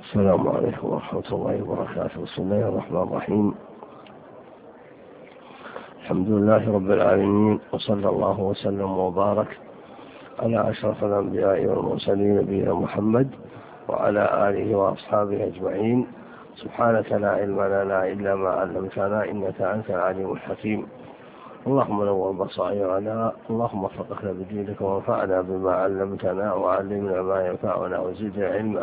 السلام عليكم ورحمة الله وبركاته. بسم الله الرحمن الرحيم. الحمد لله رب العالمين، وصلى الله وسلم وبارك على أشرف الأنبياء والمرسلين نبينا محمد وعلى آله وأصحابه أجمعين. سبحانك لا علم لنا إلا ما علمتنا إنك أنت العليم الحكيم. اللهم نور بصائرنا، اللهم وفقنا بدينك وانفعنا بما علمتنا وعلمنا ما ينفعنا وزدنا علما.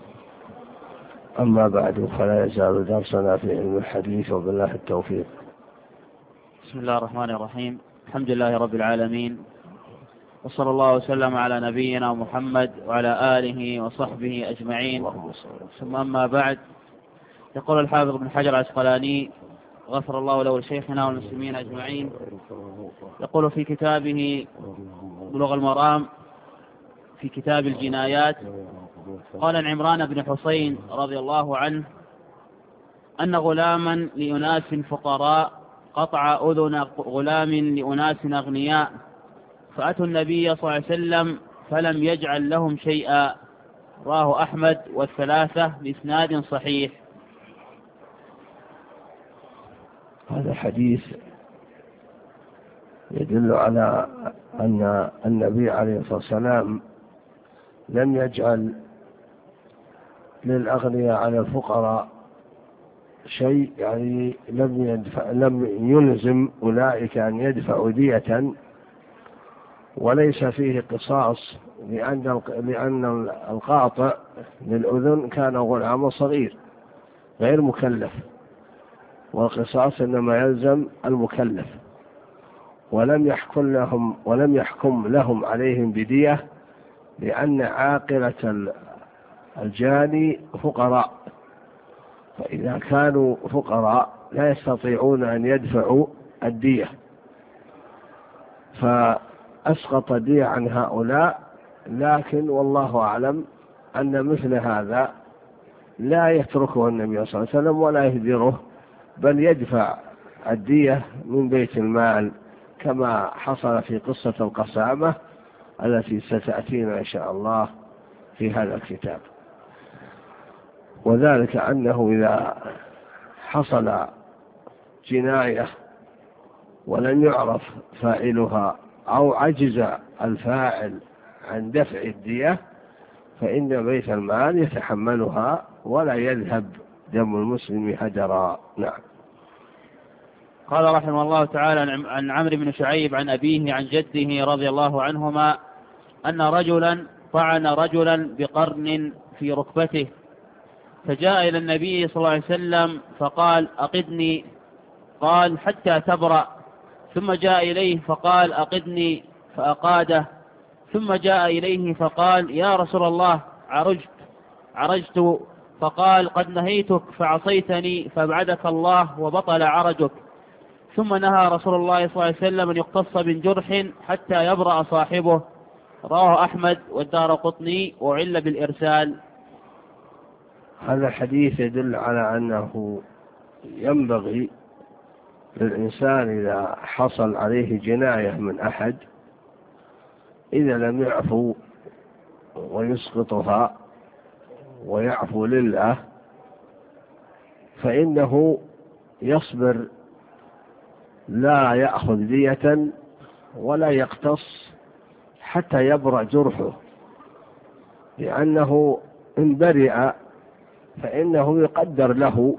أما بعد، فلا يزال درسنا في علم الحديث، وبالله التوفيق. بسم الله الرحمن الرحيم. الحمد لله رب العالمين، وصلى الله وسلم على نبينا محمد وعلى آله وصحبه أجمعين. ثم أما بعد، يقول الحافظ ابن حجر العسقلاني غفر الله له ولشيخنا والمسلمين أجمعين، يقول في كتابه بلوغ المرام في كتاب الجنايات، قال عن عمران بن حسين رضي الله عنه أن غلاما لأناس فقراء قطع أذن غلام لأناس أغنياء، فأتوا النبي صلى الله عليه وسلم فلم يجعل لهم شيئا. رواه أحمد والثلاثة بإسناد صحيح. هذا الحديث يدل على أن النبي عليه الصلاة والسلام لم يجعل للأغنياء على الفقراء شيء، يعني لم يلزم أولئك أن يدفعوا دية، وليس فيه قصاص، لأن القاطع للأذن كان غلام صغير غير مكلف، والقصاص إنما يلزم المكلف. ولم يحكم لهم عليهم بدية، لأن عاقلة الجاني فقراء، فإذا كانوا فقراء لا يستطيعون أن يدفعوا الدية، فأسقط دية عن هؤلاء. لكن والله أعلم أن مثل هذا لا يتركه النبي صلى الله عليه وسلم ولا يهدره، بل يدفع الدية من بيت المال، كما حصل في قصة القسامة التي ستأتينا إن شاء الله في هذا الكتاب. وذلك أنه إذا حصل جناية ولم يعرف فاعلها أو عجز الفاعل عن دفع الدية، فإن بيت المال يتحملها ولا يذهب دم المسلم هدرا. نعم. قال رحمه الله تعالى عن عمرو بن شعيب عن أبيه عن جده رضي الله عنهما أن رجلا طعن رجلا بقرن في ركبته، فجاء إلى النبي صلى الله عليه وسلم فقال أقدني، قال حتى تبرأ، ثم جاء إليه فقال أقدني فأقاده، ثم جاء إليه فقال يا رسول الله عرجت، فقال قد نهيتك فعصيتني فابعدك الله وبطل عرجك. ثم نهى رسول الله صلى الله عليه وسلم أن يقتص من جرح حتى يبرأ صاحبه. رواه أحمد والدارقطني وعل بالإرسال. هذا الحديث يدل على أنه ينبغي للإنسان إذا حصل عليه جناية من أحد، إذا لم يعفو ويسقطها ويعفو لله، فإنه يصبر، لا يأخذ دية ولا يقتص حتى يبرأ جرحه، لأنه إن برئ فإنه يقدر له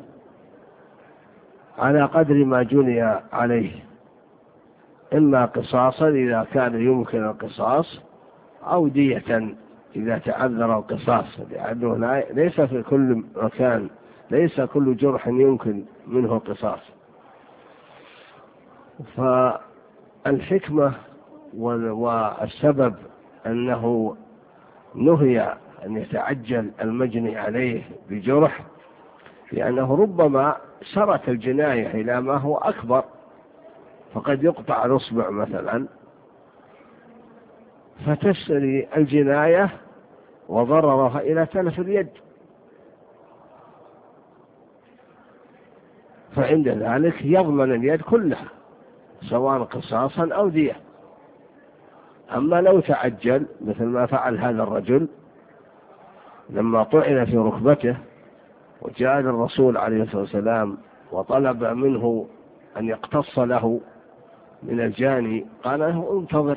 على قدر ما جني عليه، إما قصاصا إذا كان يمكن القصاص، أو دية إذا تعذر القصاص، لأنه ليس في كل مكان، ليس كل جرح يمكن منه القصاص. فالحكمة والسبب أنه نهي أن يتعجل المجني عليه بجرح، لأنه ربما سرت الجناية إلى ما هو أكبر، فقد يقطع الأصبع مثلا، فتسري الجناية وضررها إلى تلف اليد، فعند ذلك يضمن اليد كلها سواء قصاصا أو دية. أما لو تعجل مثل ما فعل هذا الرجل لما طعن في ركبته وجاء للرسول عليه الصلاة والسلام وطلب منه أن يقتص له من الجاني، قال له انتظر،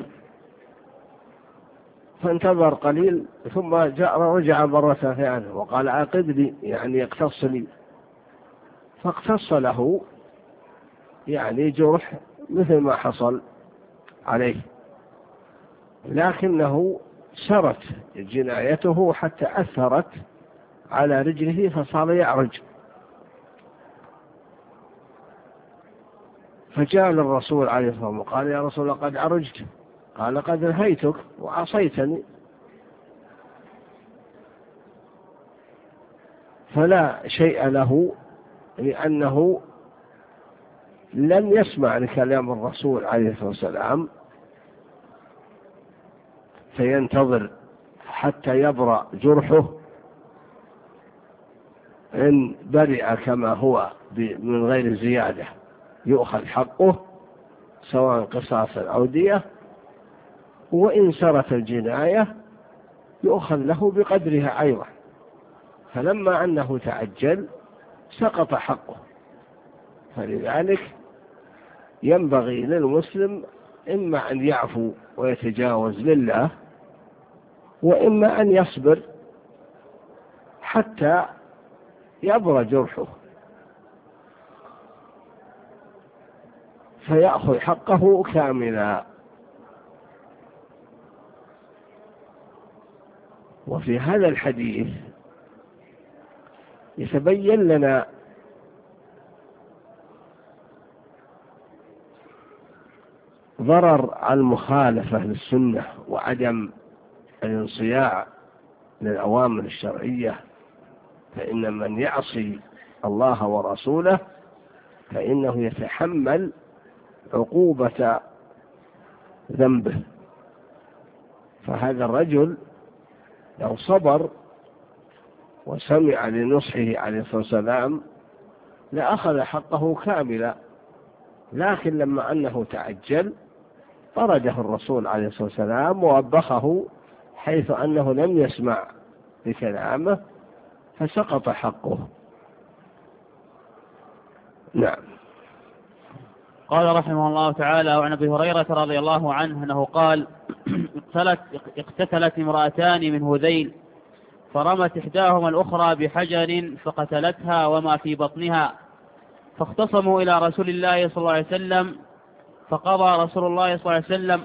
فانتظر قليل ثم رجع مرة ثانية وقال عاقبني، يعني يقتص لي، فاقتص له يعني جرح مثل ما حصل عليه، لكنه سرت جنايته حتى أثرت على رجله فصار يعرج. فجاء للرسول عليه الصلاة والسلام وقال يا رسول الله قد عرجت، قال قد نهيتك وعصيتني. فلا شيء له، لأنه لم يسمع لكلام الرسول عليه الصلاة والسلام، فينتظر حتى يبرأ جرحه، إن برئ كما هو من غير زيادة يؤخذ حقه سواء قصاصا أو دية، وإن سرت الجناية يؤخذ له بقدرها أيضا. فلما أنه تعجل سقط حقه، فلذلك ينبغي للمسلم إما أن يعفو ويتجاوز لله، وإما أن يصبر حتى يبرى جرحه فيأخذ حقه كاملا. وفي هذا الحديث يتبين لنا ضرر المخالفة للسنة وعدم الانصياع للأوامر الشرعية، فإن من يعصي الله ورسوله فإنه يتحمل عقوبة ذنبه. فهذا الرجل لو صبر وسمع لنصحه عليه الصلاة والسلام لأخذ حقه كاملا، لكن لما أنه تعجل طرده الرسول عليه الصلاة والسلام ووبخه حيث أنه لم يسمع بكلامه فسقط حقه. نعم. قال رحمه الله تعالى: وعن أبي هريرة رضي الله عنه أنه قال: اقتتلت امرأتان من هذيل، فرمت إحداهما الأخرى بحجر فقتلتها وما في بطنها، فاختصموا إلى رسول الله صلى الله عليه وسلم، فقضى رسول الله صلى الله عليه وسلم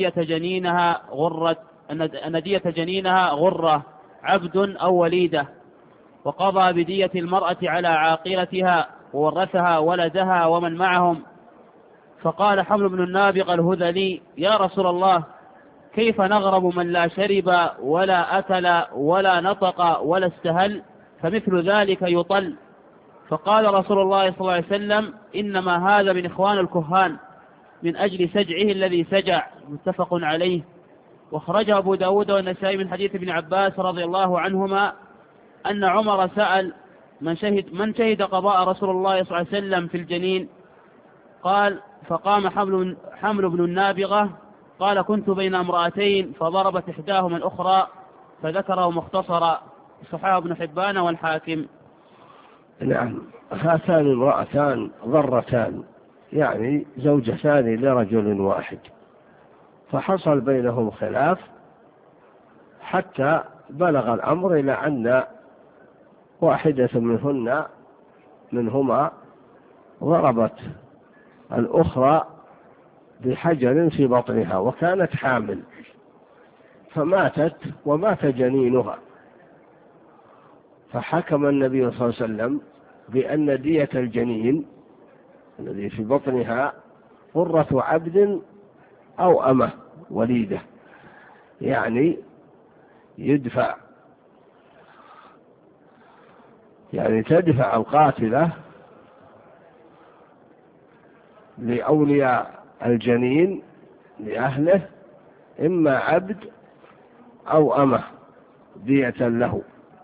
أن دية جنينها غرة عبد أو وليدة، وقضى بدية المرأة على عاقلتها وورثها ولدها ومن معهم. فقال حمل بن النابغة الهذلي: يا رسول الله، كيف نغرب من لا شرب ولا أكل ولا نطق ولا استهل، فمثل ذلك يطل. فقال رسول الله صلى الله عليه وسلم: إنما هذا من إخوان الكهان من أجل سجعه الذي سجع. متفق عليه. واخرجه أبو داود والنسائي من حديث ابن عباس رضي الله عنهما أن عمر سأل: من شهد قضاء رسول الله صلى الله عليه وسلم في الجنين؟ قال: فقام حمل بن النابغة، قال: كنت بين امرأتين فضربت إحداهما الأخرى، فذكره مختصرا. صححه ابن حبان والحاكم. نعم. هاتان امرأتان ضرتان، يعني زوجتان لرجل واحد، فحصل بينهم خلاف حتى بلغ الأمر إلى أن واحدة منهما ضربت الأخرى بحجر في بطنها، وكانت حامل، فماتت ومات جنينها. فحكم النبي صلى الله عليه وسلم بأن دية الجنين الذي في بطنها غرة عبد أو أمة وليدة، يعني تدفع القاتلة لأولياء الجنين لأهله إما عبد أو أمة دية له،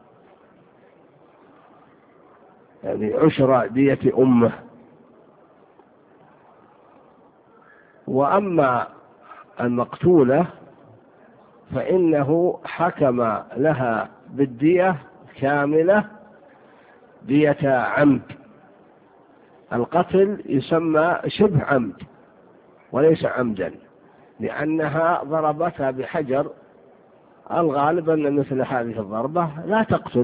يعني عشر دية أمه. وأما المقتولة فإنه حكم لها بالدية كاملة دية عمد. القتل يسمى شبه عمد وليس عمدا، لأنها ضربتها بحجر، الغالب أن مثل هذه الضربة لا تقتل،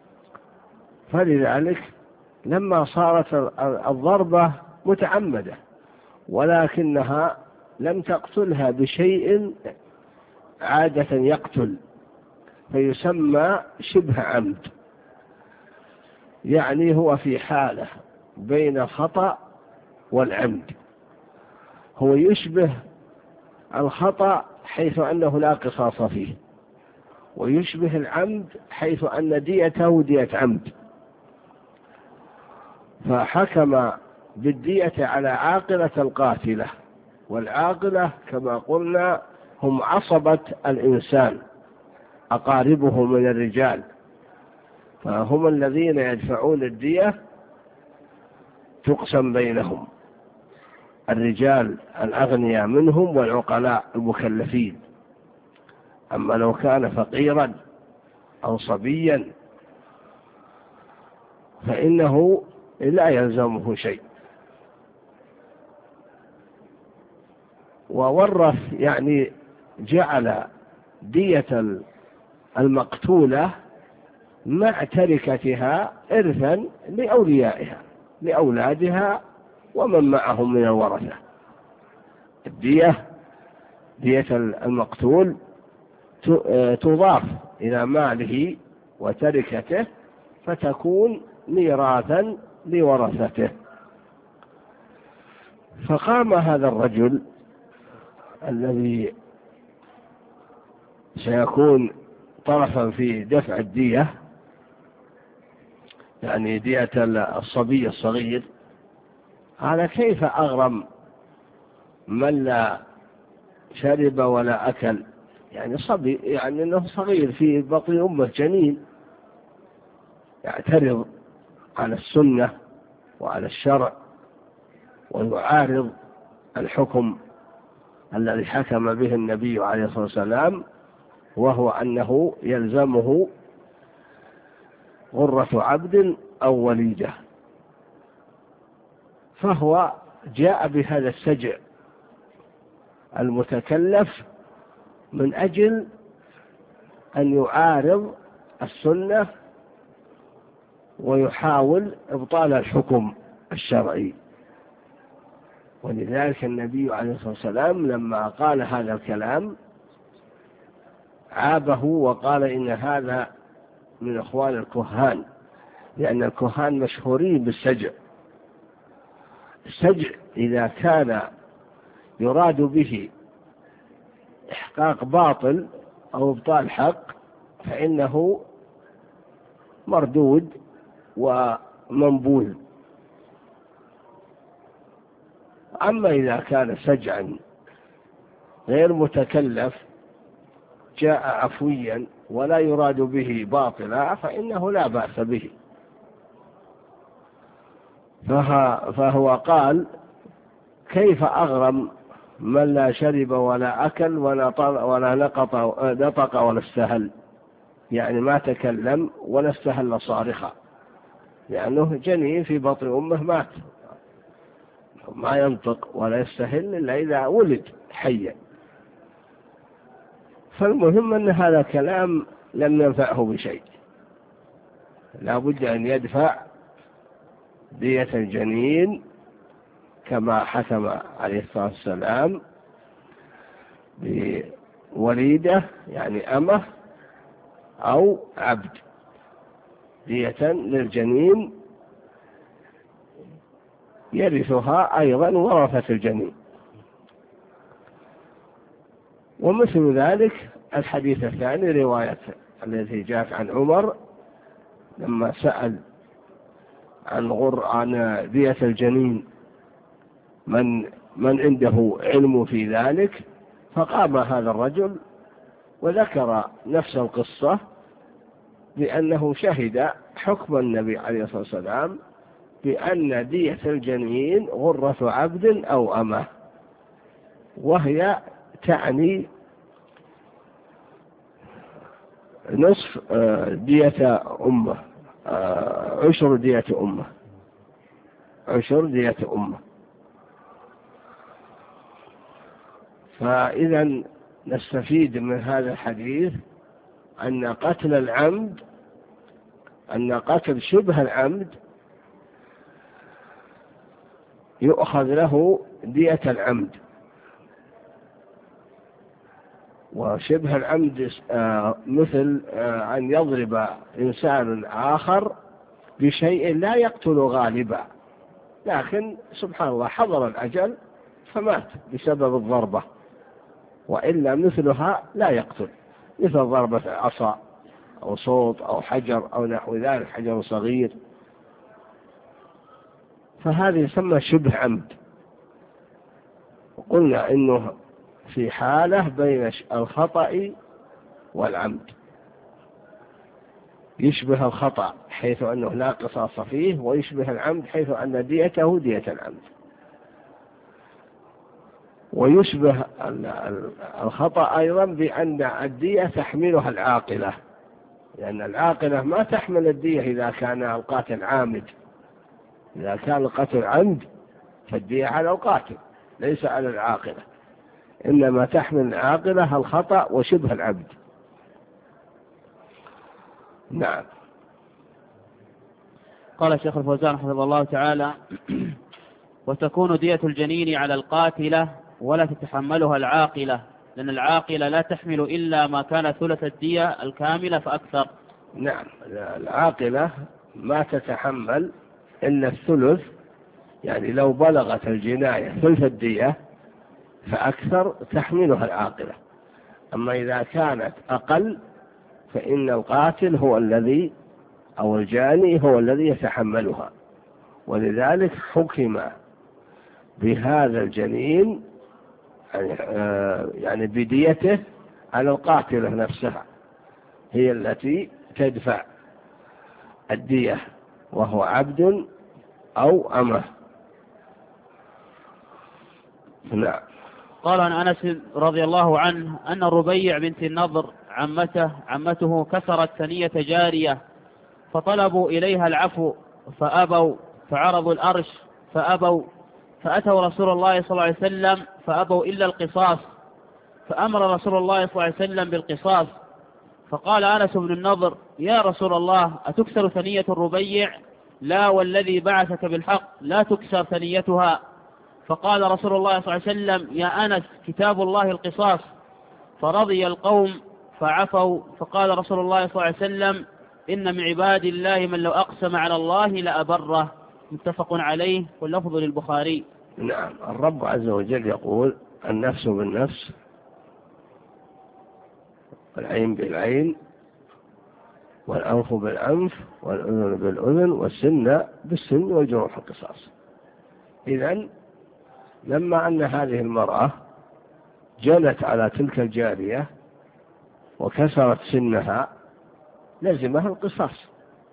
فلذلك لما صارت الضربة متعمدة ولكنها لم تقتلها بشيء عادة يقتل، فيسمى شبه عمد، يعني هو في حالة بين الخطأ والعمد. هو يشبه الخطأ حيث أنه لا قصاص فيه، ويشبه العمد حيث أن ديته دية عمد. فحكم بالدية على عاقلة القاتلة، والعاقلة كما قلنا هم عصبة الإنسان، أقاربه من الرجال، فهم الذين يدفعون الدية، تقسم بينهم الرجال الأغنياء منهم والعقلاء المكلفين. أما لو كان فقيرا أو صبيا فإنه لا يلزمه شيء. وورث يعني جعل دية المقتولة مع تركتها إرثا لأوليائها، لأولادها ومن معهم من الورثة. الدية، دية المقتول تضاف إلى ماله وتركته، فتكون ميراثا لورثته. فقام هذا الرجل الذي سيكون طرفا في دفع الدية، يعني دية الصبي الصغير، على كيف أغرم من لا شرب ولا أكل، يعني صبي، يعني أنه صغير في بطن أمه جنين، يعترض على السنة وعلى الشرع ويعارض الحكم الذي حكم به النبي عليه الصلاة والسلام، وهو أنه يلزمه غرة عبد أو وليدة. فهو جاء بهذا السجع المتكلف من أجل أن يعارض السنة ويحاول إبطال الحكم الشرعي. ولذلك النبي عليه الصلاة والسلام لما قال هذا الكلام عابه وقال إن هذا من إخوان الكهان، لأن الكهان مشهورين بالسجع. السجع إذا كان يراد به إحقاق باطل أو إبطال حق فإنه مردود ومنبوذ. أما إذا كان سجعا غير متكلف جاء عفويا ولا يراد به باطلا فإنه لا بأس به. فهو قال كيف أغرم من لا شرب ولا أكل ولا نطق ولا استهل، يعني ما تكلم ولا استهل صارخا، لأنه جنين في بطن أمه مات، ما ينطق ولا يستهل إلا إذا ولد حيا. فالمهم أن هذا الكلام لم ينفعه بشيء، لا بد أن يدفع دية الجنين كما حكم عليه الصلاة والسلام بوليدة، يعني أمه أو عبد، دية للجنين يرثها أيضا ورثة الجنين. ومثل ذلك الحديث الثاني رواية التي جاءت عن عمر لما سأل عن دية الجنين من عنده علم في ذلك، فقام هذا الرجل وذكر نفس القصة بأنه شهد حكم النبي عليه الصلاة والسلام بأن دية الجنين غرة عبد أو أمة، وهي تعني نصف دية أمه عشر دية أمة، عشر دية أمة. فإذا نستفيد من هذا الحديث أن قتل العمد، أن قتل شبه العمد يؤخذ له دية العمد، وشبه العمد مثل أن يضرب إنسان آخر بشيء لا يقتل غالبا، لكن سبحان الله حضر الأجل فمات بسبب الضربة، وإلا مثلها لا يقتل، مثل ضربة عصا أو صوت أو حجر أو نحو ذلك، حجر صغير، فهذه يسمى شبه عمد. وقلنا إنه في حالة بين الخطأ والعمد، يشبه الخطأ حيث أنه لا قصاص فيه، ويشبه العمد حيث أن ديته دية العمد. ويشبه الخطأ أيضا بأن الدية تحملها العاقلة، لأن العاقلة ما تحمل الدية إذا كان القاتل عامد. إذا كان القتل عمد فالدية على القاتل ليس على العاقلة، إنما تحمل العاقلة الخطأ وشبه العمد. نعم. قال الشيخ الفوزان حفظه الله تعالى: وتكون دية الجنين على القاتلة ولا تتحملها العاقلة، لأن العاقلة لا تحمل إلا ما كان ثلث الدية الكاملة فأكثر. نعم، العاقلة ما تتحمل إلا الثلث، يعني لو بلغت الجناية ثلث الدية فأكثر تحملها العاقلة. أما إذا كانت أقل فإن القاتل هو الذي أو الجاني هو الذي يتحملها، ولذلك حكم بهذا الجنين يعني بديته على القاتلة نفسها، هي التي تدفع الدية، وهو عبد أو أمه. نعم. قال عن أنس رضي الله عنه أن الربيع بنت النضر عمته كسرت ثنية جارية، فطلبوا إليها العفو فأبوا، فعرضوا الأرش فأبوا، فأتوا رسول الله صلى الله عليه وسلم فأبوا إلا القصاص، فأمر رسول الله صلى الله عليه وسلم بالقصاص. فقال أنس بن النضر: يا رسول الله، أتكسر ثنية الربيع؟ لا والذي بعثك بالحق لا تكسر ثنيتها. فقال رسول الله صلى الله عليه وسلم: يا أنس، كتاب الله القصاص. فرضي القوم فعفوا. فقال رسول الله صلى الله عليه وسلم: إن من عباد الله من لو أقسم على الله لأبره. متفق عليه، واللفظ للبخاري. نعم. الرب عز وجل يقول: النفس بالنفس، والعين بالعين، والأنف بالأنف، والأذن بالأذن، والسن بالسن، والجروح القصاص. إذن لما أن هذه المرأة جنت على تلك الجارية وكسرت سنها لزمها القصاص،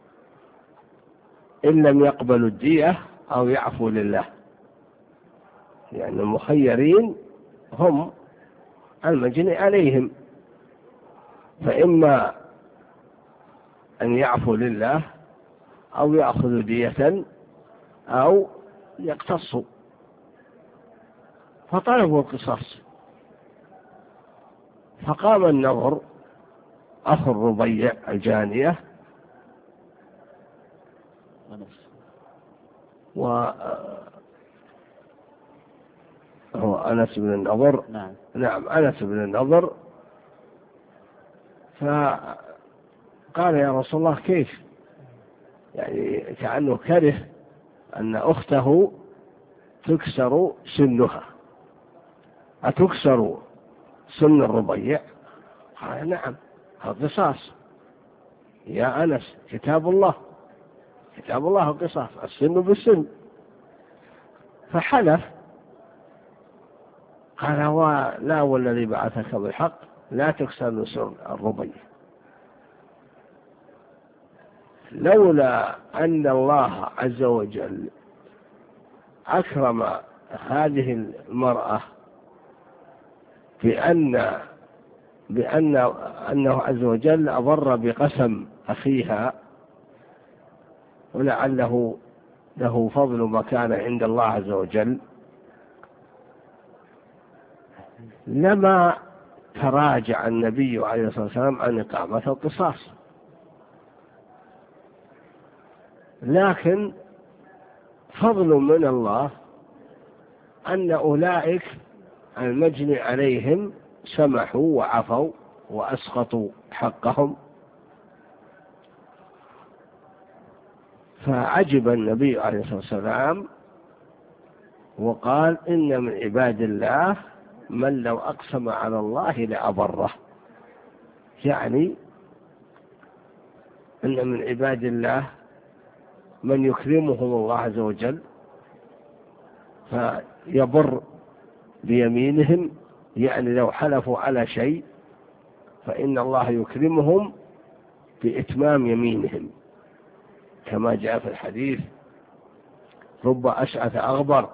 إن لم يقبلوا الدية أو يعفوا لله، لأن المخيرين هم المجني عليهم، فإما أن يعفوا لله أو يأخذوا دية أو يقتصوا، فطلبوا القصاص. فقام النضر أخو الربيع الجانية هو أنس بن النضر. نعم أنس بن النضر. فقال: يا رسول الله، كيف؟ يعني كأنه كره أن أخته تكسر سنها. أتكسر سن الربيع؟ قال: نعم، القصاص يا أنس، كتاب الله، كتاب الله القصاص، السن بالسن. فحلف قال: لا والذي بعثك بالحق لا تكسر سن الربيع. لولا أن الله عز وجل أكرم هذه المرأة بأنه عز وجل أضر بقسم أخيها ولعله له فضل مكانه عند الله عز وجل، لما تراجع النبي عليه الصلاة والسلام عن إقامة القصاص. لكن فضل من الله أن أولئك المجني عليهم سمحوا وعفوا وأسقطوا حقهم. فعجب النبي عليه الصلاة والسلام وقال: إن من عباد الله من لو أقسم على الله لأبره. يعني إن من عباد الله من يكرمهم الله عز وجل فيبر بيمينهم، يعني لو حلفوا على شيء فإن الله يكرمهم بإتمام يمينهم، كما جاء في الحديث: رب أشعث أغبر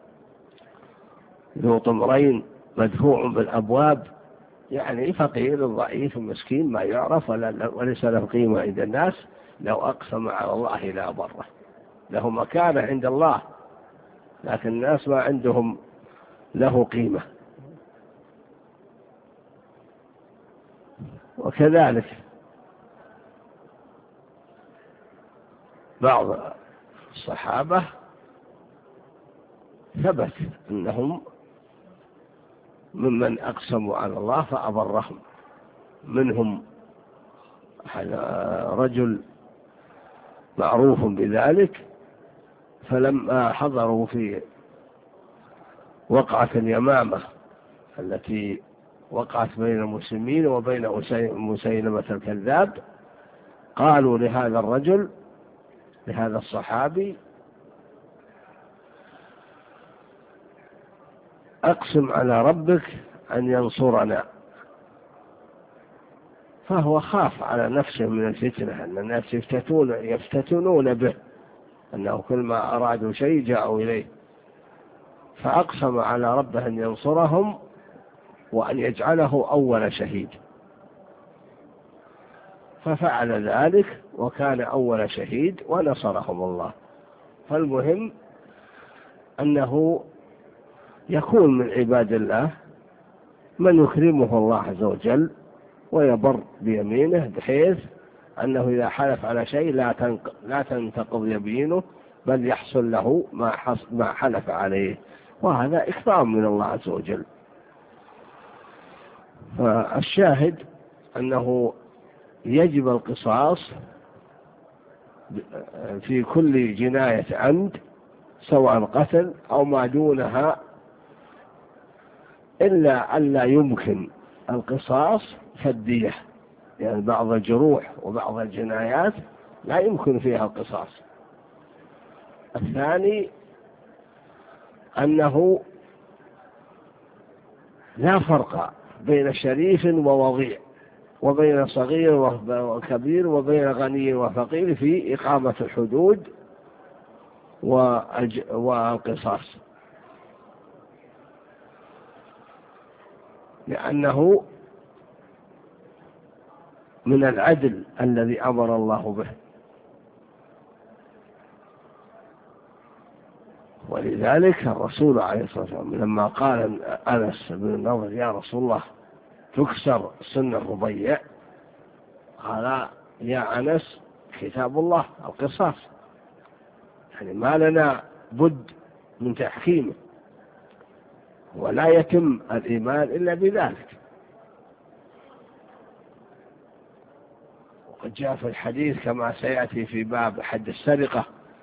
ذو طمرين مدفوع بالأبواب، يعني فقير ضعيف مسكين ما يعرف وليس له قيمة عند الناس، لو أقسم على الله لا بره، له مكانة عند الله لكن الناس ما عندهم له قيمة. وكذلك بعض الصحابة ثبت أنهم ممن أقسموا على الله فأبرهم. منهم رجل معروف بذلك، فلما حضروا في وقعة اليمامة التي وقعت بين المسلمين وبين مسيلمة الكذاب، قالوا لهذا الرجل، لهذا الصحابي: أقسم على ربك أن ينصرنا. فهو خاف على نفسه من الفتنة، أن الناس يفتتنون به، أنه كل ما أرادوا شيء جاءوا إليه، فأقسم على ربه أن ينصرهم وأن يجعله أول شهيد، ففعل ذلك وكان أول شهيد ونصرهم الله. فالمهم أنه يكون من عباد الله من يكرمه الله عز وجل ويبر بيمينه، بحيث أنه إذا حلف على شيء لا تنتقض يمينه، بل يحصل له ما حلف عليه، وهذا إكرام من الله عز وجل. فالشاهد أنه يجب القصاص في كل جناية عمد، سواء قتل أو ما دونها، إلا أن لا يمكن القصاص فالدية، يعني بعض الجروح وبعض الجنايات لا يمكن فيها القصاص. الثاني أنه لا فرق بين شريف ووضيع، وبين صغير وكبير، وبين غني وفقير في إقامة الحدود والقصاص، لأنه من العدل الذي أمر الله به. ولذلك الرسول عليه الصلاة والسلام لما قال أنس بن النضر: يا رسول الله تكسر سن الربيع، قال: يا أنس كتاب الله القصاص، يعني ما لنا بد من تحكيمه، ولا يتم الإيمان إلا بذلك. وقد جاء في الحديث كما سيأتي في باب حد السرقة: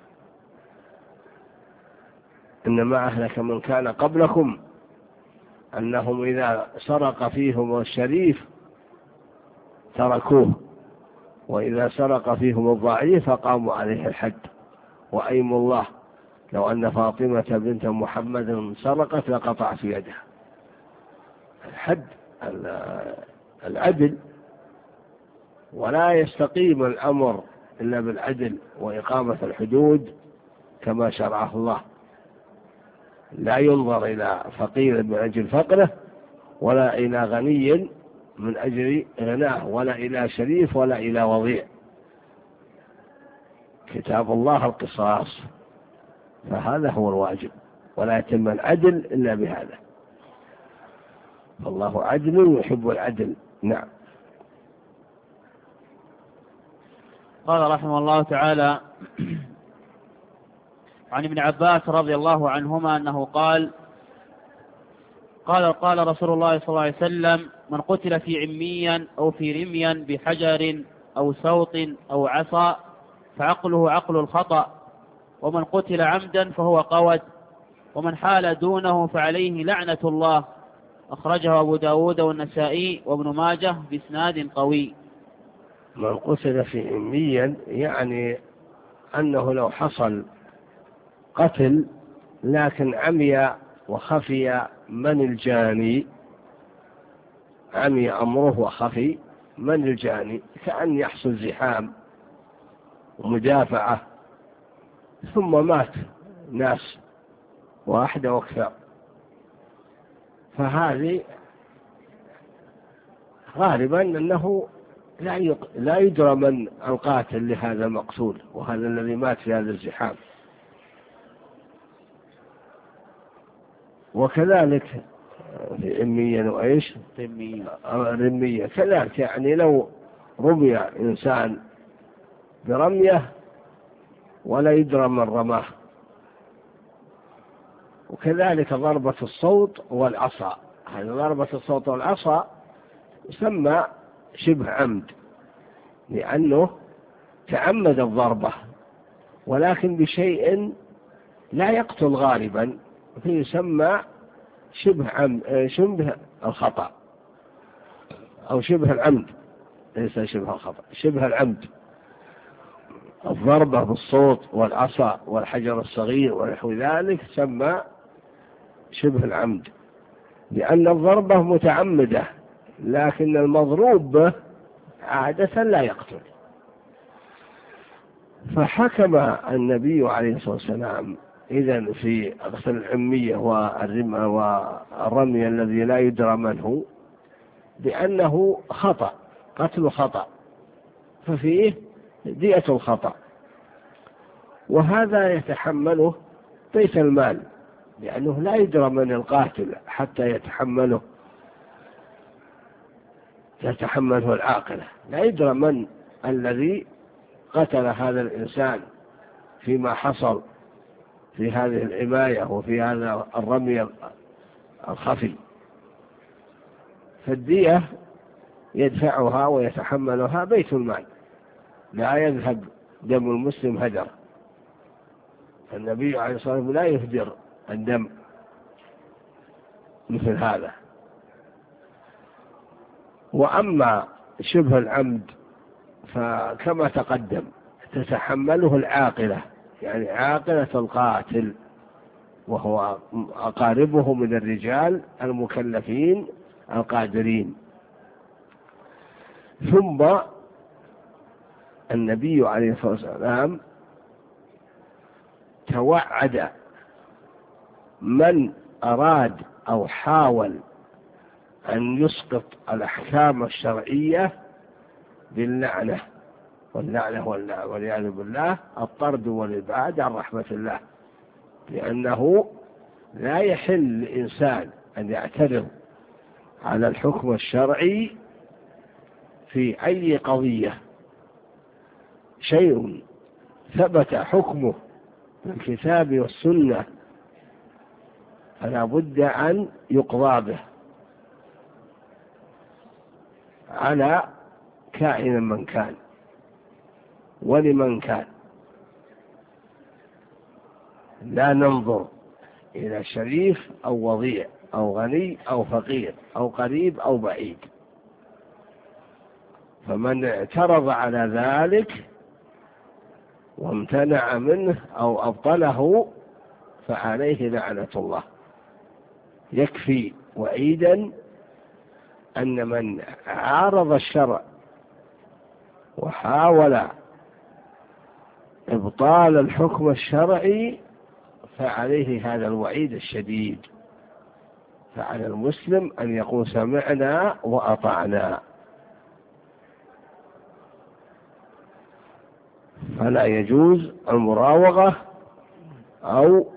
إنما أهلك من كان قبلكم أنهم إذا سرق فيهم الشريف تركوه، وإذا سرق فيهم الضعيف فقاموا عليه الحد، وأيم الله لو أن فاطمة بنت محمد سرقت لقطعت يدها. الحد العدل، ولا يستقيم الأمر إلا بالعدل وإقامة الحدود كما شرعه الله. لا ينظر إلى فقير من أجل فقره، ولا إلى غني من أجل غناه، ولا إلى شريف ولا إلى وضيع. كتاب الله القصاص، فهذا هو الواجب، ولا يتم العدل إلا بهذا، فالله عدل يحب العدل. نعم. قال رحمه الله تعالى: عن ابن عباس رضي الله عنهما أنه قال رسول الله صلى الله عليه وسلم: من قتل في عميا أو في رميا بحجر أو سوط أو عصا فعقله عقل الخطأ، ومن قتل عمدا فهو قود، ومن حال دونه فعليه لعنة الله. أخرجه أبو داود والنسائي وابن ماجه بإسناد قوي. من قتل في عميا يعني أنه لو حصل قتل لكن عمي وخفي من الجاني، عمي أمره وخفي من الجاني، كأن يحصل زحام ومدافعة ثم مات ناس واحدة واكثر، فهذه غالبا أنه لا يدرى من القاتل لهذا المقتول وهذا الذي مات في هذا الزحام. وكذلك في رميا وإيش رمية كذلك، يعني لو رمي إنسان برمية ولا يدرى من رماه. وكذلك ضربة الصوت والعصا، هذه ضربة الصوت والعصا يسمى شبه عمد، لأنه تعمد الضربة ولكن بشيء لا يقتل غالبا، فيسمى شبه الخطأ أو شبه العمد، ليس شبه الخطأ، شبه العمد. الضربة بالصوت والعصا والحجر الصغير ونحو ذلك تسمى شبه العمد، لأن الضربة متعمدة لكن المضروب به عادة لا يقتل. فحكم النبي عليه الصلاة والسلام إذن في قتل العمية والرمي الذي لا يدرى من هو بأنه خطأ، قتل خطأ، ففيه دية الخطأ، وهذا يتحمله بيت المال، لأنه لا يدرى من القاتل حتى يتحمله العاقلة، لا يدرى من الذي قتل هذا الإنسان فيما حصل في هذه العماية وفي هذا الرمي الخفي، فالدية يدفعها ويتحملها بيت المال، لا يذهب دم المسلم هدر. النبي عليه الصلاة والسلام لا يهدر الدم مثل هذا. وأما شبه العمد فكما تقدم تتحمله العاقلة، يعني عاقلة القاتل وهو أقاربه من الرجال المكلفين القادرين. ثم النبي عليه الصلاة والسلام توعد من أراد أو حاول أن يسقط الأحكام الشرعية باللعنة، واللعنة والعياذ بالله الطرد والإبعاد عن رحمة الله، لأنه لا يحل لإنسان أن يعترض على الحكم الشرعي في أي قضية، شيء ثبت حكمه في الكتاب والسنة فلا بد أن يقضى به على كائن من كان ولمن كان. لا ننظر إلى شريف أو وضيع أو غني أو فقير أو قريب أو بعيد، فمن اعترض على ذلك وامتنع منه أو أبطله فعليه لعنة الله. يكفي وعيدا أن من عارض الشرع وحاول إبطال الحكم الشرعي فعليه هذا الوعيد الشديد. فعلى المسلم أن يقول سمعنا وأطعنا. فلا يجوز المراوغة أو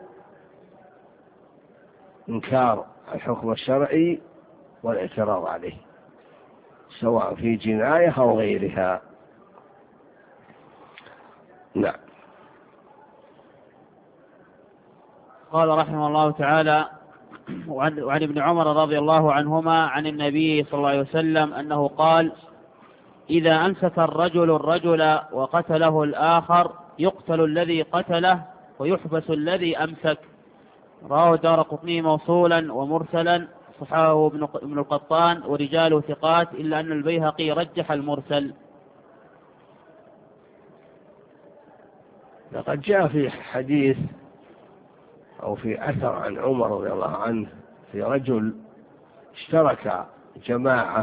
إنكار الحكم الشرعي والاعتراض عليه، سواء في جناية أو غيرها. نعم. قال رحمه الله تعالى: وعن ابن عمر رضي الله عنهما عن النبي صلى الله عليه وسلم أنه قال: إذا أمسك الرجل وقتله الآخر يقتل الذي قتله ويحبس الذي أمسك. رواه الدارقطني موصولا ومرسلا، صححه ابن القطان ورجاله ثقات، إلا أن البيهقي رجح المرسل. لقد جاء في حديث أو في أثر عن عمر رضي الله عنه في رجل اشترك جماعة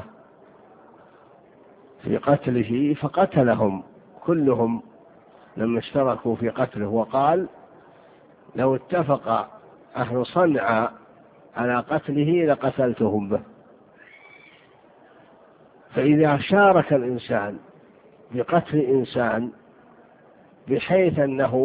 في قتله فقتلهم كلهم لما اشتركوا في قتله، وقال: لو اتفق أهل صنعاء على قتله لقتلتهم به. فإذا شارك الإنسان بقتل إنسان بحيث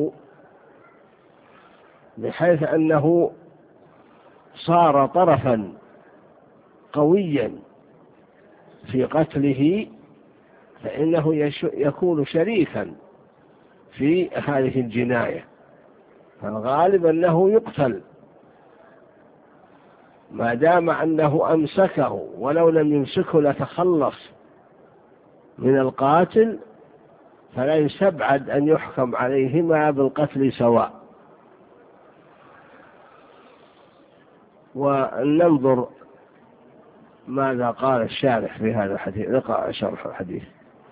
أنه صار طرفا قويا في قتله فإنه يكون شريكا في هذه الجناية، فالغالب أنه يقتل ما دام أنه أمسكه، ولو لم يمسكه لتخلص من القاتل، فلا يستبعد أن يحكم عليهما بالقتل سواء. وننظر ماذا قال الشارح في هذا الحديث. نقرأ شرح الحديث.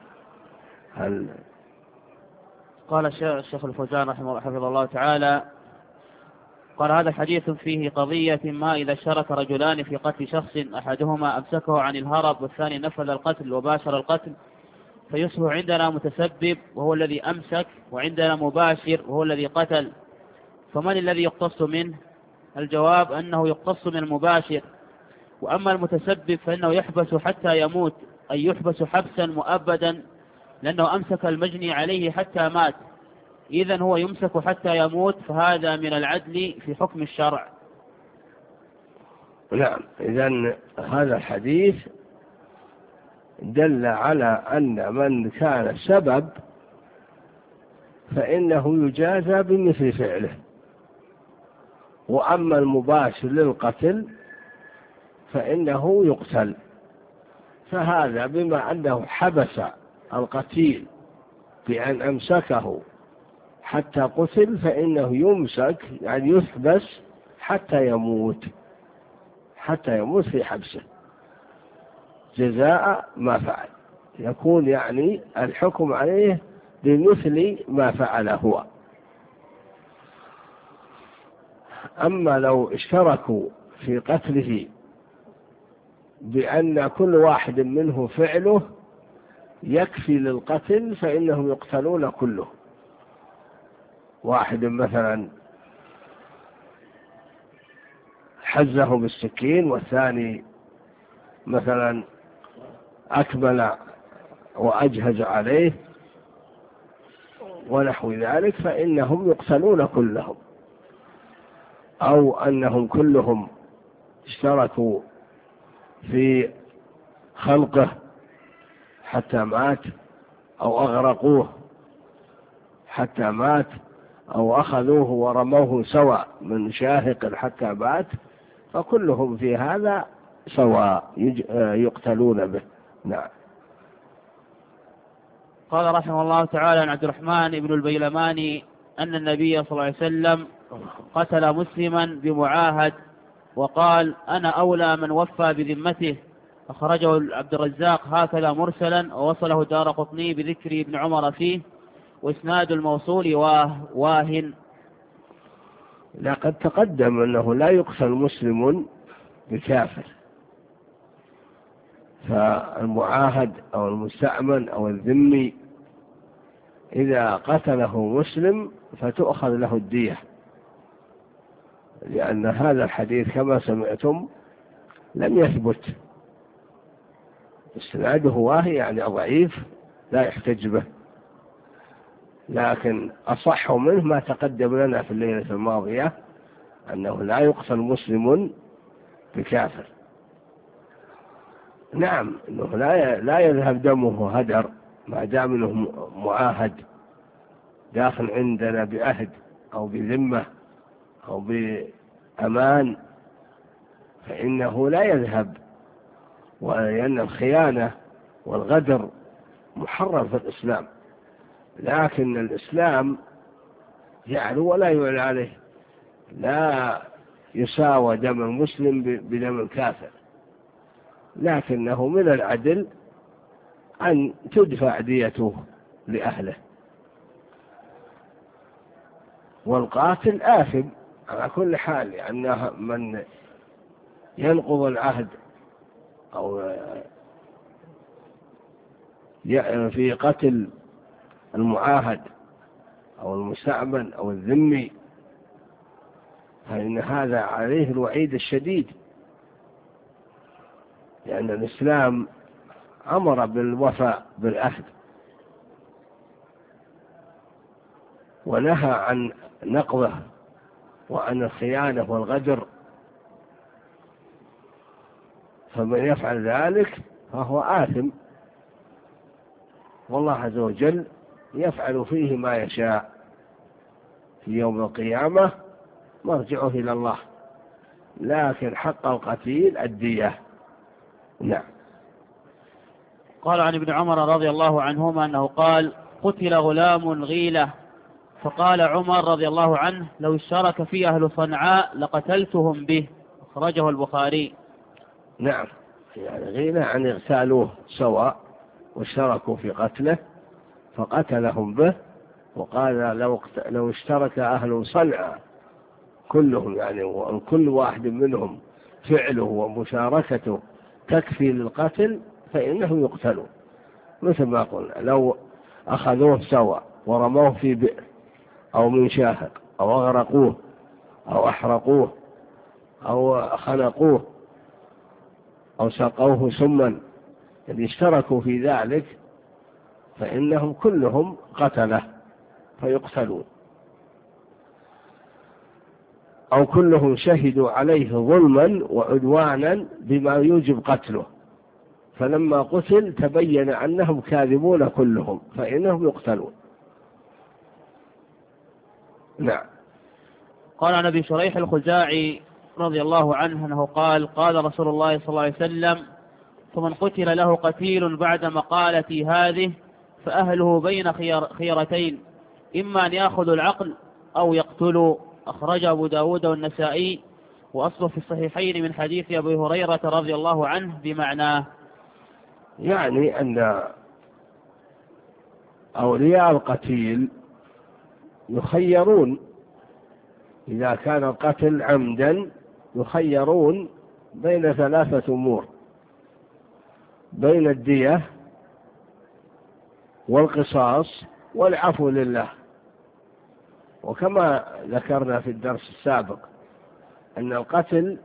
قال الشيخ الفوزان حفظه الله تعالى: قال: هذا حديث فيه قضية ما إذا اشترك رجلان في قتل شخص، أحدهما أمسكه عن الهرب والثاني نفذ القتل وباشر القتل، فيصبح عندنا متسبب وهو الذي أمسك، وعندنا مباشر وهو الذي قتل، فمن الذي يقتص منه؟ الجواب أنه يقتص من المباشر. وأما المتسبب فإنه يحبس حتى يموت، أي يحبس حبسا مؤبدا، لأنه أمسك المجني عليه حتى مات، إذن هو يمسك حتى يموت، فهذا من العدل في حكم الشرع. نعم. إذن هذا الحديث دل على أن من كان سبب فإنه يجازى بمثل فعله، وأما المباشر للقتل فإنه يقتل. فهذا بما أنه حبس القتيل بأن أمسكه حتى قتل، فإنه يمسك يعني يحبس حتى يموت في حبسه جزاء ما فعل، يكون يعني الحكم عليه بمثل ما فعل هو. أما لو اشتركوا في قتله بأن كل واحد منه فعله يكفي للقتل، فإنهم يقتلون كله. واحد مثلا حزه بالسكين، والثاني مثلا أكمل وأجهز عليه ونحو ذلك، فإنهم يقتلون كلهم. أو أنهم كلهم اشتركوا في خلقه حتى مات، أو أغرقوه حتى مات، أو أخذوه ورموه سواء من شاهق حتى مات، فكلهم في هذا سواء يقتلون به. نعم. قال رحمه الله تعالى: عن عبد الرحمن بن البيلماني أن النبي صلى الله عليه وسلم قتل مسلما بمعاهد، وقال: أنا أولى من وفى بذمته. أخرجه عبد الرزاق هكذا مرسلا، ووصله الدارقطني بذكر ابن عمر فيه، وإسناد الموصول واهن. لقد تقدم أنه لا يقتل مسلم بكافر، فالمعاهد أو المستأمن أو الذمي إذا قتله مسلم فتؤخذ له الدية، لأن هذا الحديث كما سمعتم لم يثبت، استناده واهي يعني ضعيف لا يحتج به. لكن أصح منه ما تقدم لنا في الليلة الماضية أنه لا يقتل مسلم بكافر. نعم، أنه لا يذهب دمه هدر ما دام أنه معاهد داخل عندنا بعهد أو بذمة أو بأمان، فإنه لا يذهب، ولأن الخيانة والغدر محرم في الإسلام. لكن الإسلام يعلو ولا يعلى عليه، لا يساوى دم المسلم بدم الكافر، لكنه من العدل أن تدفع ديته لأهله. والقاتل آثم على كل حال، لأنه من ينقض العهد أو في قتل المعاهد أو المستأمن أو الذمي فإن هذا عليه الوعيد الشديد، لأن الإسلام أمر بالوفاء بالعهد ونهى عن نقضه وعن الخيانة والغدر، فمن يفعل ذلك فهو آثم، والله عز وجل يفعل فيه ما يشاء. في يوم القيامة مرجعه إلى الله، لكن حق القتيل الدية. نعم. قال عن ابن عمر رضي الله عنهما أنه قال: قتل غلام غيلة، فقال عمر رضي الله عنه: لو اشترك فيه أهل صنعاء لقتلتهم به. أخرجه البخاري. نعم، يعني غيلة عن اغتالوه سواء واشتركوا في قتله فقتلهم به، وقال لو اشترك أهل صنعاء كلهم، يعني وكل واحد منهم فعله ومشاركته تكفي للقتل فإنه يقتل. مثل ما قلنا لو أخذوه سوا ورموه في بئر أو من شاهق أو أغرقوه أو أحرقوه أو خنقوه أو سقوه سما، يعني اشتركوا في ذلك فإنهم كلهم قتله فيقتلون، أو كلهم شهدوا عليه ظلما وعدوانا بما يوجب قتله، فلما قتل تبين أنهم كاذبون كلهم فإنهم يقتلون. نعم. قال عن أبي شريح الخزاعي رضي الله عنه أنه قال: قال رسول الله صلى الله عليه وسلم: فمن قتل له قتيل بعد مقالتي هذه فأهله بين خيرتين، إما أن يأخذوا العقل أو يقتلوا. أخرج أبو داود والنسائي، وأصله في الصحيحين من حديث أبي هريرة رضي الله عنه بمعناه. يعني أن أولياء القتيل يخيرون إذا كان القتل عمدا، يخيرون بين ثلاثة أمور: بين الدية والقصاص والعفو لله. وكما ذكرنا في الدرس السابق أن القتل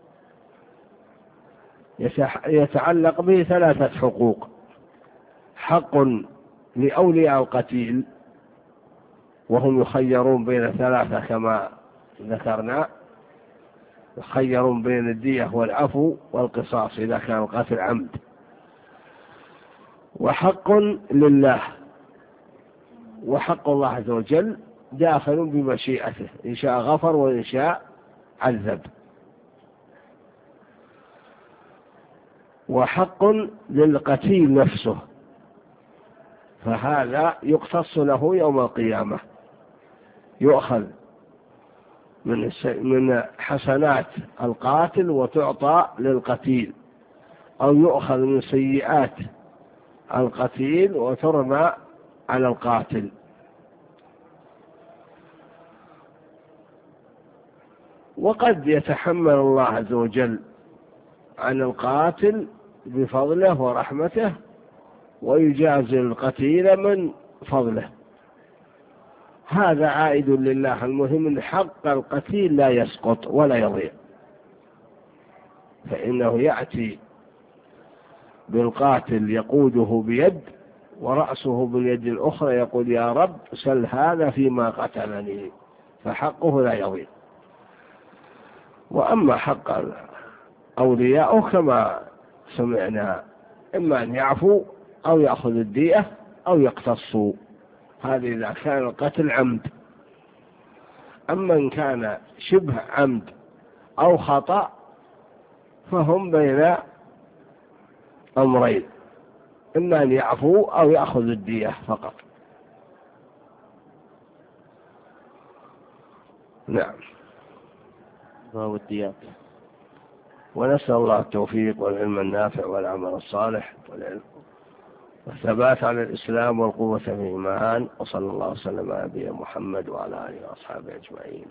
يتعلق به ثلاثة حقوق: حق لأولياء القتيل وهم يخيرون بين ثلاثة كما ذكرنا، يخيرون بين الدية والعفو والقصاص إذا كان القتل عمد. وحق لله، وحق الله عز وجل داخل بمشيئته، إن شاء غفر وإن شاء عذب. وحق للقتيل نفسه، فهذا يقتص له يوم القيامة، يؤخذ من حسنات القاتل وتعطى للقتيل، أو يؤخذ من سيئات القتيل وترمى على القاتل. وقد يتحمل الله عز وجل عن القاتل بفضله ورحمته ويجازي القتيل من فضله، هذا عائد لله. المهم أن حق القتيل لا يسقط ولا يضيع، فإنه يأتي بالقاتل يقوده بيد ورأسه باليد الأخرى يقول يا رب سل هذا فيما قتلني، فحقه لا يضيع. وأما حق أولياءه كما سمعنا، إما أن يعفو أو يأخذ الدية أو يقتصوا، هذا إذا كان القتل عمد. أما إن كان شبه عمد أو خطأ فهم بين أمرين، إما أن يعفو أو يأخذ الدية فقط. نعم. والديات. ونسأل الله التوفيق والعلم النافع والعمل الصالح والثبات على الإسلام والقوة في الإيمان، وصلى الله وسلم على نبينا محمد وعلى آله وأصحابه أجمعين.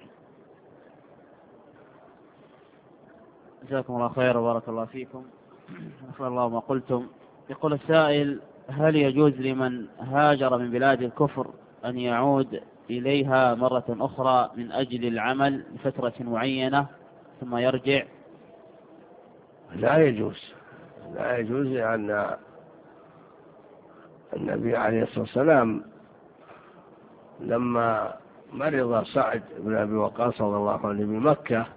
جزاكم الله خير وبارك الله فيكم. نسأل الله ما قلتم. يقول السائل: هل يجوز لمن هاجر من بلاد الكفر أن يعود إليها مرة أخرى من أجل العمل لفترة معينة ثم يرجع؟ لا يجوز، لا يجوز، لأن النبي عليه الصلاة والسلام لما مرض سعد بن أبي وقاص رضي الله عنه بمكة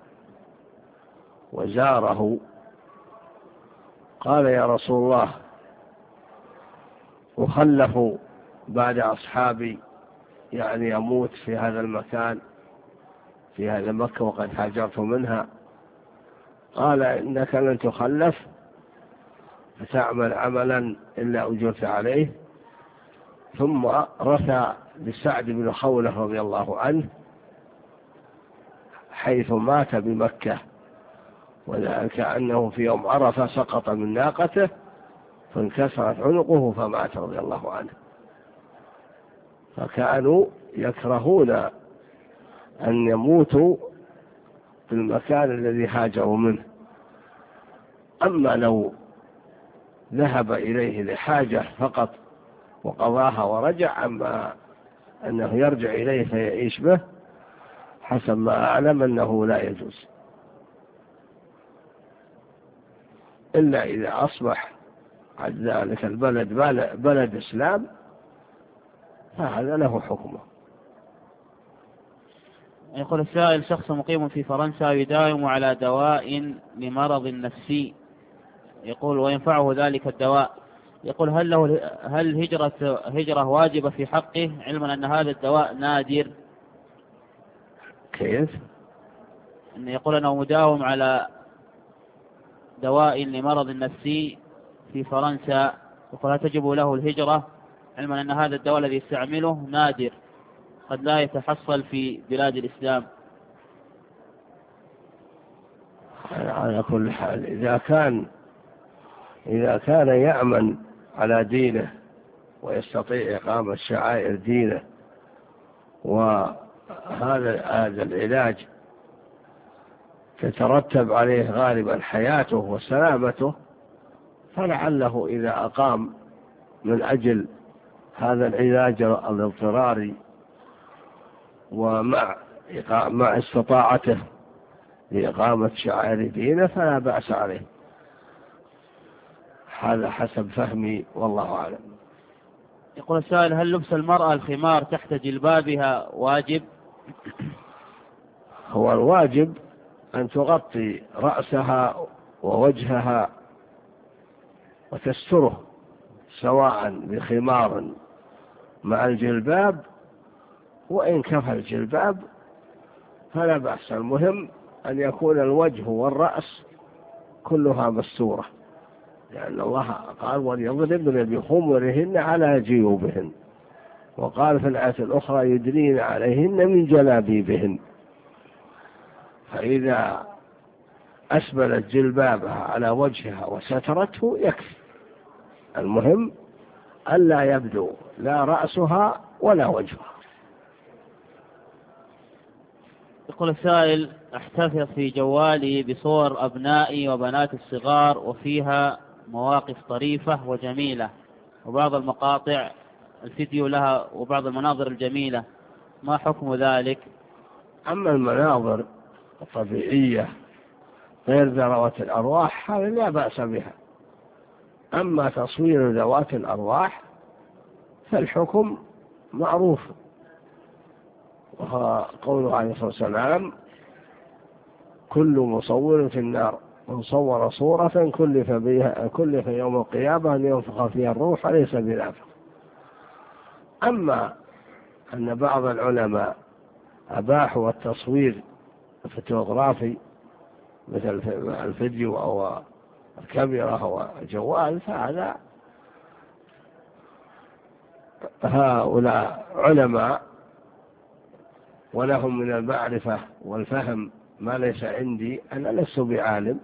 وزاره قال يا رسول الله أخلف بعد أصحابي، يعني أموت في هذا المكان في هذا مكة وقد هاجرت منها. قال إنك لن تخلف فتعمل عملا إلا أجرت عليه. ثم رثى لسعد بن خولة رضي الله عنه حيث مات بمكة، وذلك أنه في يوم عرفة سقط من ناقته فانكسرت عنقه فمات رضي الله عنه. فكانوا يكرهون أن يموتوا في المكان الذي هاجروا منه. أما لو ذهب إليه لحاجة فقط وقضاها ورجع، أما أنه يرجع إليه فيعيش به حسب ما أعلم أنه لا يجوز، إلا إذا أصبح ذلك البلد بلد إسلام فهذا له حكمه. يقول السائل: شخص مقيم في فرنسا يداوم على دواء لمرض نفسي، يقول وينفعه ذلك الدواء، يقول هل هجرة واجبة في حقه، علما أن هذا الدواء نادر؟ كيف؟ يقول أنه مداوم على دواء لمرض نفسي في فرنسا، يقول هل تجب له الهجرة، علما أن هذا الدواء الذي يستعمله نادر قد لا يتحصل في بلاد الإسلام؟ على كل حال إذا كان يأمن على دينه ويستطيع إقامة شعائر دينه وهذا العلاج تترتب عليه غالبا حياته وسلامته، فلعله إذا أقام من أجل هذا العلاج الاضطراري ومع استطاعته لإقامة شعائر دينه فلا بأس عليه. هذا حسب فهمي والله أعلم. يقول السائل: هل لبس المرأة الخمار تحت جلبابها واجب؟ هو الواجب أن تغطي رأسها ووجهها وتستره، سواء بخمار مع الجلباب وإن كفى الجلباب فلا بأس، المهم أن يكون الوجه والرأس كلها مستورة، لأن الله قال وليضربن بخمرهن على جيوبهن، وقال في الآية الأخرى يدنين عليهن من جلابيبهن. فإذا أسبلت جلبابها على وجهها وسترته يكفي، المهم ألا يبدو لا رأسها ولا وجهها. يقول السائل: احتفظ في جوالي بصور أبنائي وبنات الصغار وفيها مواقف طريفة وجميلة وبعض المقاطع الفيديو لها وبعض المناظر الجميلة، ما حكم ذلك؟ أما المناظر الطبيعية غير ذوات الأرواح هذا لا بأس بها، أما تصوير ذوات الأرواح فالحكم معروف، وقوله عليه الصلاة والسلام: كل مصور في النار، من صور صورة كلف يوم القيامة أن ينفخ فيها الروح ليس بنافخ. أما أن بعض العلماء أباحوا التصوير الفوتوغرافي مثل الفيديو أو الكاميرا أو الجوال، فهذا هؤلاء علماء ولهم من المعرفة والفهم ما ليس عندي. أنا لست بعالم،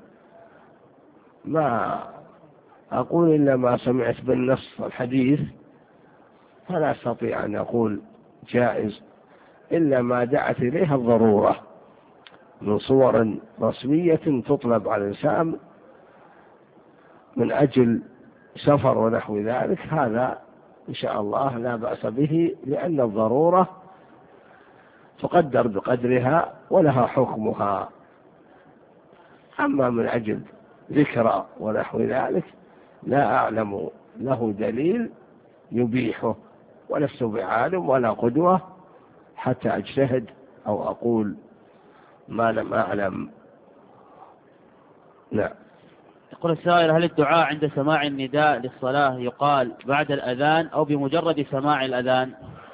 ما أقول إلا ما سمعت بالنص الحديث، فلا أستطيع أن أقول جائز إلا ما دعت إليها الضرورة من صور رسمية تطلب على الإنسان من أجل سفر ونحو ذلك. هذا إن شاء الله لا بأس به، لأن الضرورة تقدر بقدرها ولها حكمها. أما من أجل ذكرى ونحو ذلك لا أعلم له دليل يبيحه، ولست بعالم ولا قدوة حتى أجتهد أو أقول ما لم أعلم. لا. يقول السائل: هل الدعاء عند سماع النداء للصلاة يقال بعد الأذان أو بمجرد سماع الأذان؟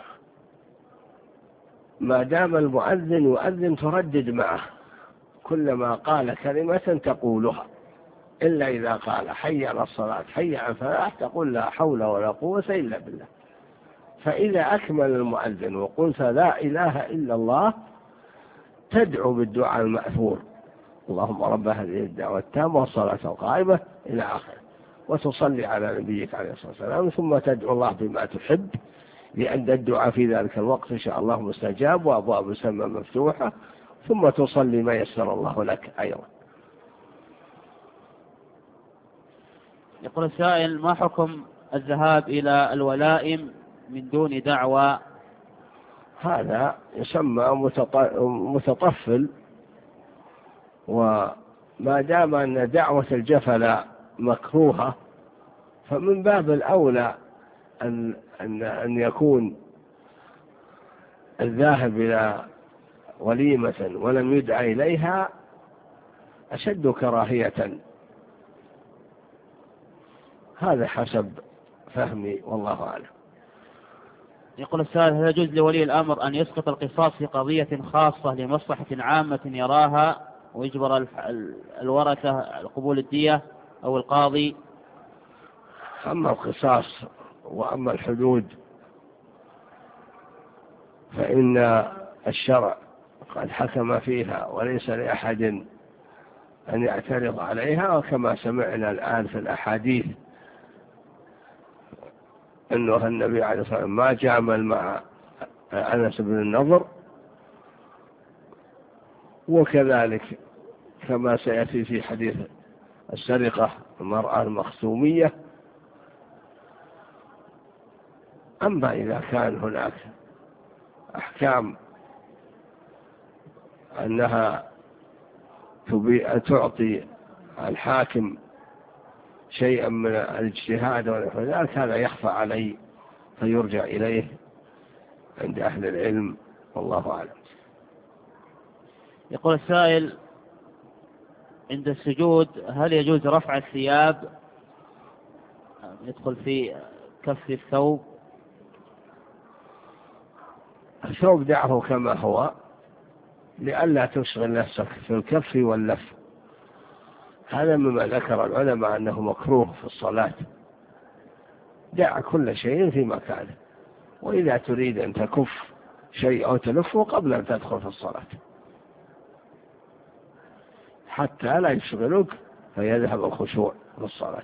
ما دام المؤذن يؤذن تردد معه، كلما قال كلمة تقولها، إلا إذا قال حي على الصلاة حي على الفلاح تقول لا حول ولا قوة إلا بالله. فإذا أكمل المؤذن وقلت لا إله إلا الله تدعو بالدعاء المأثور: اللهم رب هذه الدعوة التامة والصلاة القائمة إلى آخره، وتصلي على نبيك عليه الصلاة والسلام، ثم تدعو الله بما تحب، لأن الدعاء في ذلك الوقت إن شاء الله مستجاب وأبواب السماء مفتوحة، ثم تصلي ما يسر الله لك أيضا. يقول السائل: ما حكم الذهاب إلى الولائم من دون دعوة؟ هذا يسمى متطفل، وما دام أن دعوة الجفل مكروهة فمن باب الأولى أن يكون الذاهب إلى وليمة ولم يدعى إليها أشد كراهية. هذا حسب فهمي والله أعلم. يقول السائل: هل يجوز لولي الأمر أن يسقط القصاص في قضية خاصة لمصلحة عامة يراها ويجبر الورثة قبول الدية أو القاضي؟ أما القصاص وأما الحدود فإن الشرع قد حكم فيها وليس لأحد أن يعترض عليها، وكما سمعنا الآن في الأحاديث أنه النبي عليه الصلاة والسلام ما جامل مع أنس بن النضر، وكذلك كما سيأتي في حديث السرقة المرأة المخزومية. أما إذا كان هناك أحكام أنها تعطي الحاكم شيئا من الاجتهاد ونحو ذلك، هذا يخفى عليه فيرجع إليه عند أهل العلم والله أعلم. يقول السائل: عند السجود هل يجوز رفع الثياب يدخل في كف الثوب؟ الثوب دعه كما هو لئلا تشغل نفسك في الكف واللف. هذا مما ذكر العلماء أنه مكروه في الصلاة. دع كل شيء في مكانه، وإذا تريد أن تكف شيء أو تلفه قبل أن تدخل في الصلاة حتى لا يشغلك فيذهب الخشوع في الصلاة.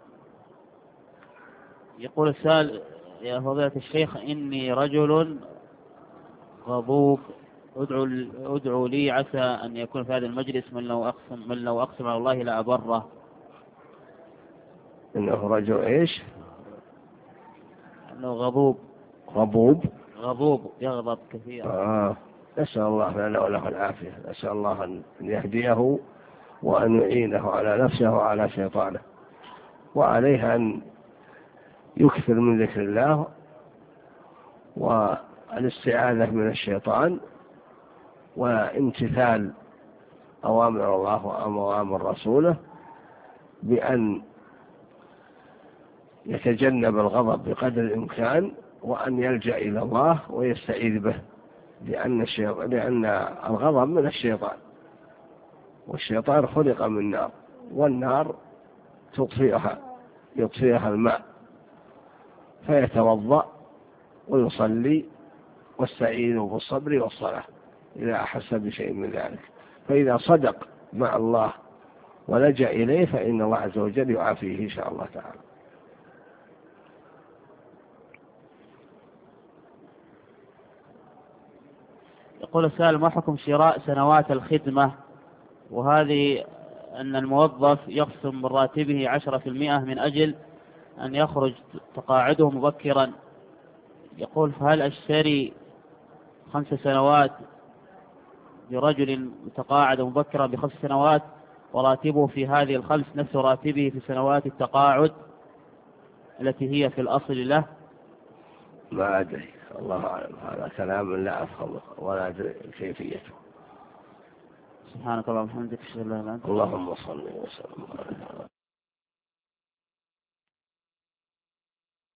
يقول السائل: يا فضيلة الشيخ، إني رجل غضوب، ادعوا لي عسى أن يكون في هذا المجلس من لو أقسم على الله لا أبره. إنه رجل إيش؟ إنه غضوب. غضوب يغضب كثيرا. نسأل الله لنا وله العافية، نسأل الله أن يهديه وأن يعينه على نفسه وعلى شيطانه، وعليه أن يكثر من ذكر الله والاستعاذة من الشيطان، وامتثال أوامر الله وأوامر رسوله، بأن يتجنب الغضب بقدر الإمكان، وأن يلجأ إلى الله ويستعيذ به، لأن الغضب من الشيطان، والشيطان خلق من نار، والنار يطفئها الماء، فيتوضأ ويصلي واستعينوا بالصبر والصلاة إذا أحس بشيء من ذلك. فإذا صدق مع الله ولجأ إليه فإن الله عز وجل يعافيه إن شاء الله تعالى. يقول السائل: ما حكم شراء سنوات الخدمة، وهذه أن الموظف يخصم من راتبه 10% من أجل أن يخرج تقاعده مبكرا؟ يقول: فهل أشتري 5 سنوات لرجل تقاعد مبكرا ب5 سنوات وراتبه في هذه ال5 نفس راتبه في سنوات التقاعد التي هي في الأصل له؟ ما أدري، الله أعلم، هذا كلام لا أفهمه ولا أدري كيفيته. سبحانك اللهم وبحمدك، أشهد أن لا إله إلا أنت، اللهم صل وسلم على